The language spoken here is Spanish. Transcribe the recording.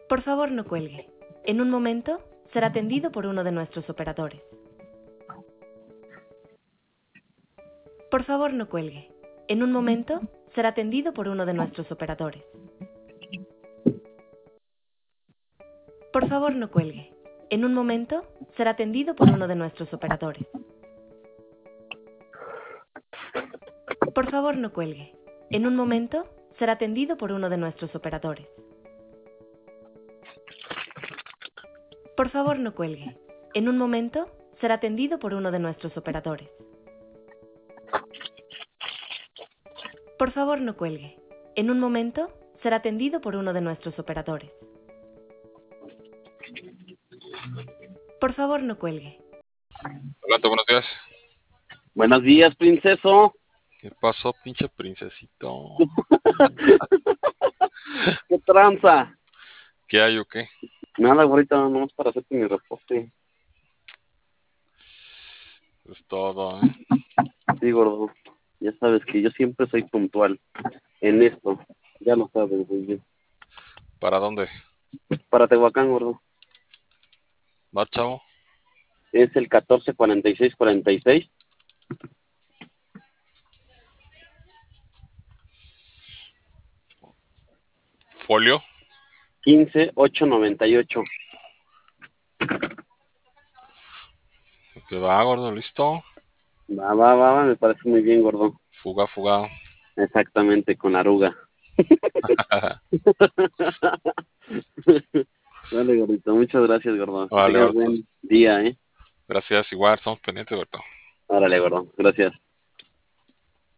Por favor, no cuelgue. En un momento será atendido por uno de nuestros operadores. Por favor, no cuelgue. En un momento será atendido por uno de nuestros operadores. Por favor, no cuelgue. En un momento será atendido por uno de nuestros operadores. Por favor, no cuelgue. En un momento será atendido por uno de nuestros operadores. Por favor, no cuelgue. En un momento será atendido por uno de nuestros operadores. Por favor, no cuelgue. En un momento será atendido por uno de nuestros operadores. Por favor, no cuelgue. Hola, buenos días. Buenos días, princeso. ¿Qué pasó, pinche princesito? ¿Qué tranza? ¿Qué hay o qué? Nada, ahorita nomás para hacerte mi reporte. Es todo, ¿eh? Sí, gordo. Ya sabes que yo siempre soy puntual en esto. Ya lo sabes, muy bien. ¿Para dónde? Para Tehuacán, gordo. ¿Va, chavo? Es el 144646. ¿Folio? 15898. ¿Qué va, gordo? ¿Listo? Va, me parece muy bien, gordo. Fuga. Exactamente, con aruga. Dale, gordito. Muchas gracias, gordo. Que Vale, tengas gordo. buen día, ¿eh? Gracias, igual, estamos pendientes, gordo. Órale, gordo. Gracias.